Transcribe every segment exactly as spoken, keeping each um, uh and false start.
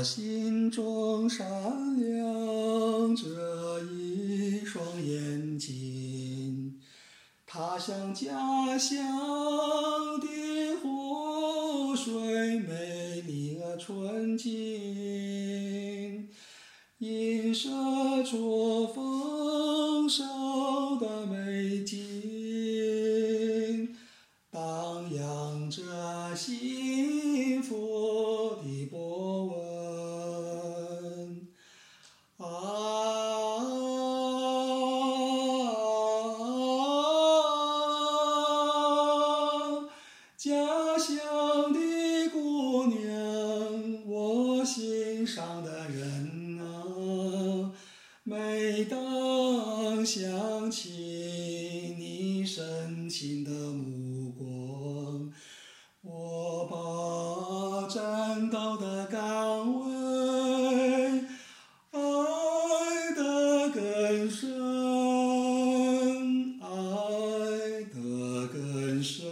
心中闪亮着一双眼睛，它像家乡的湖水，美丽而纯净，映射出丰收的美景，荡漾着幸福的波纹。啊，家乡的姑娘，我心上的人啊，每当想起你深情的目光，我把战斗的岗位爱得更深，爱得更深。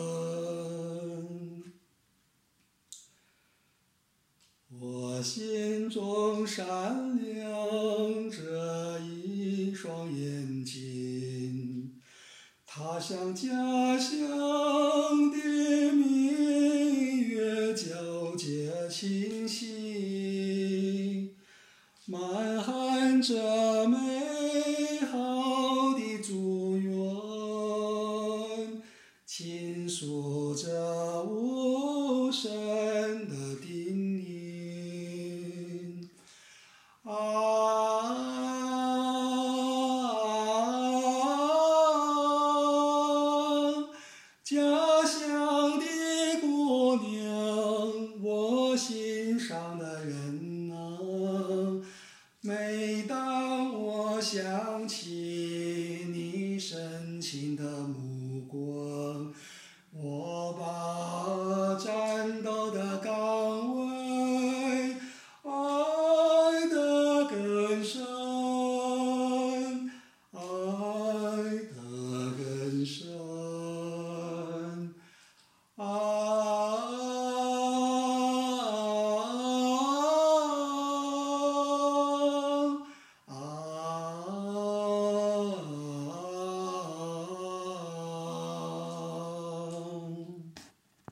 我心中闪亮着一双眼睛，它像家乡的明月皎洁清晰，满含着美好的祝愿，倾诉着无声的叮咛。啊，家乡的姑娘，我心上的人啊，每当我想起你深情的目光，我把